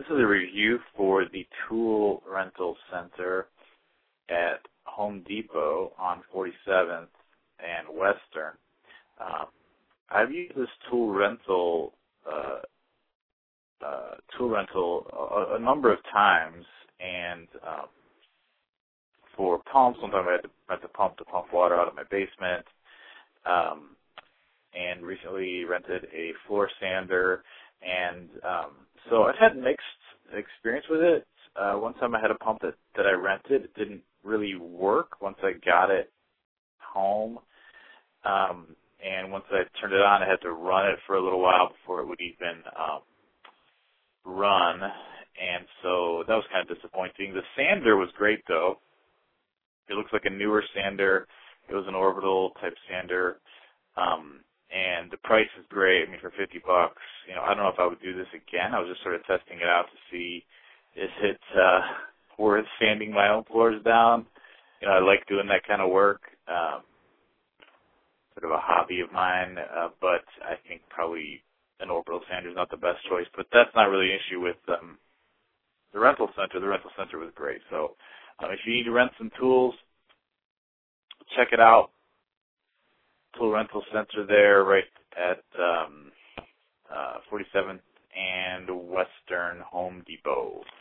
This is a review for the Tool Rental Center at Home Depot on 47th and Western. I've used this tool rental a number of times, and for pumps, sometimes I had to pump water out of my basement, and recently rented a floor sander, and so I've had mixed experience with it. One time I had a pump that I rented. It didn't really work once I got it home, and once I turned it on, I had to run it for a little while before it would even run, and so that was kind of disappointing. The sander was great, though. It looks like a newer sander. It was an orbital type sander, and the price is great. I mean, for $50, I don't know if I would do this again. I was just sort of testing it out to see is it worth sanding my own floors down. I like doing that kind of work. Sort of a hobby of mine, but I think probably an orbital sander is not the best choice. But that's not really an issue with the rental center. The rental center was great. So if you need to rent some tools, check it out. Tool Rental Center there, right at 47th and Western Home Depot.